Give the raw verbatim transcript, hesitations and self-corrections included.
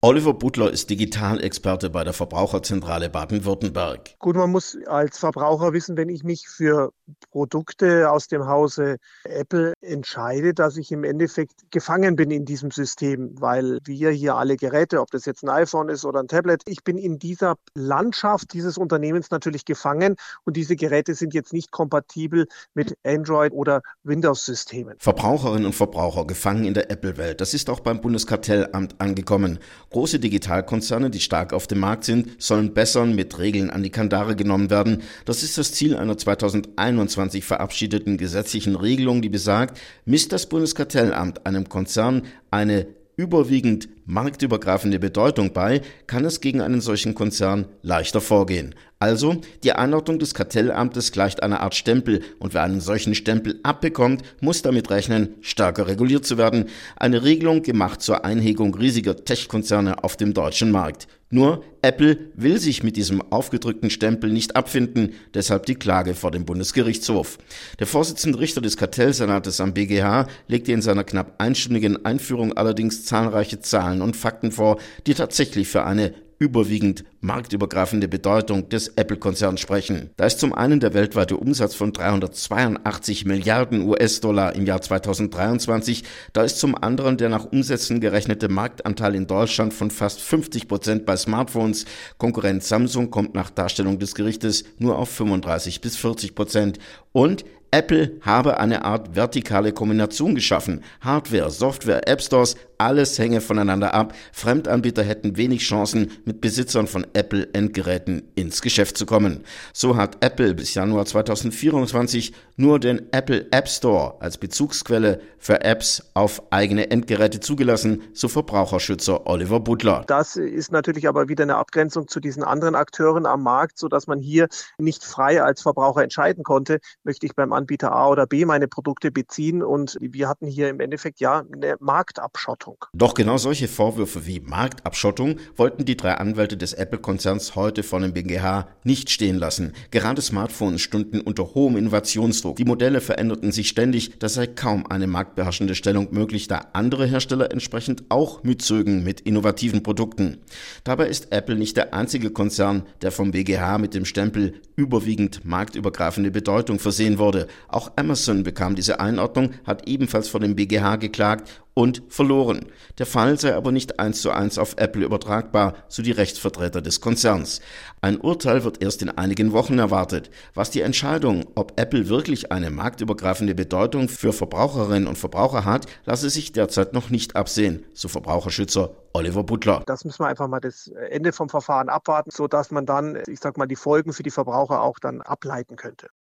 Oliver Butler ist Digitalexperte bei der Verbraucherzentrale Baden-Württemberg. Gut, man muss als Verbraucher wissen, wenn ich mich für Produkte aus dem Hause Apple entscheide, dass ich im Endeffekt gefangen bin in diesem System, weil wir hier alle Geräte, ob das jetzt ein iPhone ist oder ein Tablet, ich bin in dieser Landschaft dieses Unternehmens natürlich gefangen und diese Geräte sind jetzt nicht kompatibel mit Android- oder Windows-Systemen. Verbraucherinnen und Verbraucher gefangen in der Apple-Welt, das ist auch beim Bundeskartellamt angekommen. Große Digitalkonzerne, die stark auf dem Markt sind, sollen bessern mit Regeln an die Kandare genommen werden. Das ist das Ziel einer zweitausendeinundzwanzig verabschiedeten gesetzlichen Regelung, die besagt, misst das Bundeskartellamt einem Konzern eine überwiegend marktübergreifende Bedeutung bei, kann es gegen einen solchen Konzern leichter vorgehen. Also, die Einordnung des Kartellamtes gleicht einer Art Stempel und wer einen solchen Stempel abbekommt, muss damit rechnen, stärker reguliert zu werden. Eine Regelung gemacht zur Einhegung riesiger Tech-Konzerne auf dem deutschen Markt. Nur Apple will sich mit diesem aufgedrückten Stempel nicht abfinden, deshalb die Klage vor dem Bundesgerichtshof. Der Vorsitzende Richter des Kartellsenates am B G H legte in seiner knapp einstündigen Einführung allerdings zahlreiche Zahlen und Fakten vor, die tatsächlich für eine überwiegend marktübergreifende Bedeutung des Apple-Konzerns sprechen. Da ist zum einen der weltweite Umsatz von dreihundertzweiundachtzig Milliarden U S-Dollar im Jahr zweitausenddreiundzwanzig, da ist zum anderen der nach Umsätzen gerechnete Marktanteil in Deutschland von fast fünfzig Prozent bei Smartphones. Konkurrent Samsung kommt nach Darstellung des Gerichtes nur auf fünfunddreißig bis vierzig Prozent. Und Apple habe eine Art vertikale Kombination geschaffen. Hardware, Software, App Stores, alles hänge voneinander ab. Fremdanbieter hätten wenig Chancen, mit Besitzern von Apple-Endgeräten ins Geschäft zu kommen. So hat Apple bis Januar zweitausendvierundzwanzig nur den Apple App Store als Bezugsquelle für Apps auf eigene Endgeräte zugelassen, so Verbraucherschützer Oliver Butler. Das ist natürlich aber wieder eine Abgrenzung zu diesen anderen Akteuren am Markt, sodass man hier nicht frei als Verbraucher entscheiden konnte, möchte ich beim Anbieter A oder B meine Produkte beziehen, und wir hatten hier im Endeffekt ja eine Marktabschottung. Doch genau solche Vorwürfe wie Marktabschottung wollten die drei Anwälte des Apple-Konzerns heute vor dem B G H nicht stehen lassen. Gerade Smartphones stünden unter hohem Innovationsdruck. Die Modelle veränderten sich ständig, da sei kaum eine marktbeherrschende Stellung möglich, da andere Hersteller entsprechend auch mitzögen mit innovativen Produkten. Dabei ist Apple nicht der einzige Konzern, der vom B G H mit dem Stempel überwiegend marktübergreifende Bedeutung versehen wurde. Auch Amazon bekam diese Einordnung, hat ebenfalls vor dem B G H geklagt und verloren. Der Fall sei aber nicht eins zu eins auf Apple übertragbar, so die Rechtsvertreter des Konzerns. Ein Urteil wird erst in einigen Wochen erwartet. Was die Entscheidung, ob Apple wirklich eine marktübergreifende Bedeutung für Verbraucherinnen und Verbraucher hat, lasse sich derzeit noch nicht absehen, so Verbraucherschützer Oliver Butler. Das müssen wir einfach mal das Ende vom Verfahren abwarten, sodass man dann, ich sag mal, die Folgen für die Verbraucher auch dann ableiten könnte.